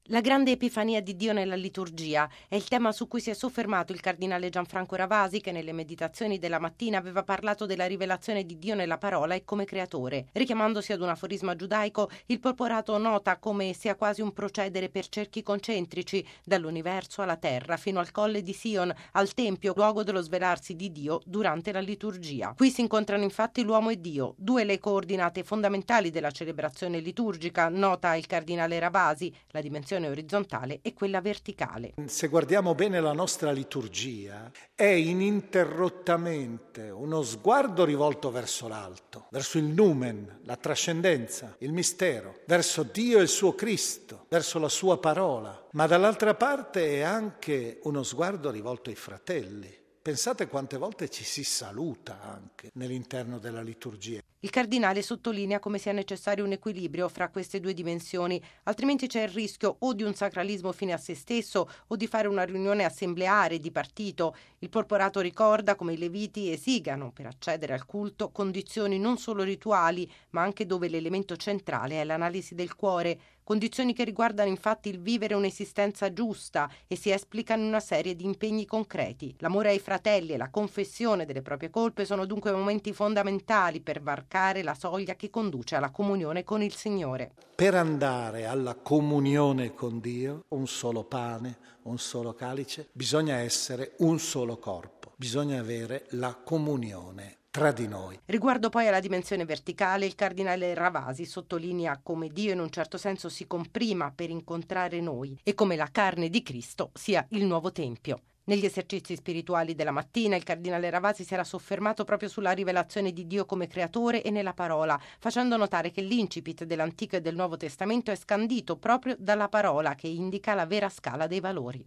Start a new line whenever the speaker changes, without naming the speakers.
La grande epifania di Dio nella liturgia è il tema su cui si è soffermato il cardinale Gianfranco Ravasi, che nelle meditazioni della mattina aveva parlato della rivelazione di Dio nella parola e come creatore. Richiamandosi ad un aforisma giudaico, il porporato nota come sia quasi un procedere per cerchi concentrici, dall'universo alla terra fino al colle di Sion, al tempio, luogo dello svelarsi di Dio durante la liturgia. Qui si incontrano infatti l'uomo e Dio, due le coordinate fondamentali della celebrazione liturgica, nota il cardinale Ravasi, la dimensione orizzontale e quella verticale.
Se guardiamo bene la nostra liturgia, è ininterrottamente uno sguardo rivolto verso l'alto, verso il numen, la trascendenza, il mistero, verso Dio e il suo Cristo, verso la sua parola, ma dall'altra parte è anche uno sguardo rivolto ai fratelli. Pensate quante volte ci si saluta anche nell'interno della liturgia.
Il cardinale sottolinea come sia necessario un equilibrio fra queste due dimensioni, altrimenti c'è il rischio o di un sacralismo fine a se stesso o di fare una riunione assembleare di partito. Il porporato ricorda come i leviti esigano, per accedere al culto, condizioni non solo rituali, ma anche dove l'elemento centrale è l'analisi del cuore, condizioni che riguardano infatti il vivere un'esistenza giusta e si esplicano in una serie di impegni concreti. L'amore ai fratelli e la confessione delle proprie colpe sono dunque momenti fondamentali per varcare la soglia che conduce alla comunione con il Signore.
Per andare alla comunione con Dio, un solo pane, un solo calice, bisogna essere un solo corpo, bisogna avere la comunione tra di noi.
Riguardo poi alla dimensione verticale, il cardinale Ravasi sottolinea come Dio in un certo senso si comprima per incontrare noi e come la carne di Cristo sia il nuovo Tempio. Negli esercizi spirituali della mattina il cardinale Ravasi si era soffermato proprio sulla rivelazione di Dio come creatore e nella parola, facendo notare che l'incipit dell'Antico e del Nuovo Testamento è scandito proprio dalla parola che indica la vera scala dei valori.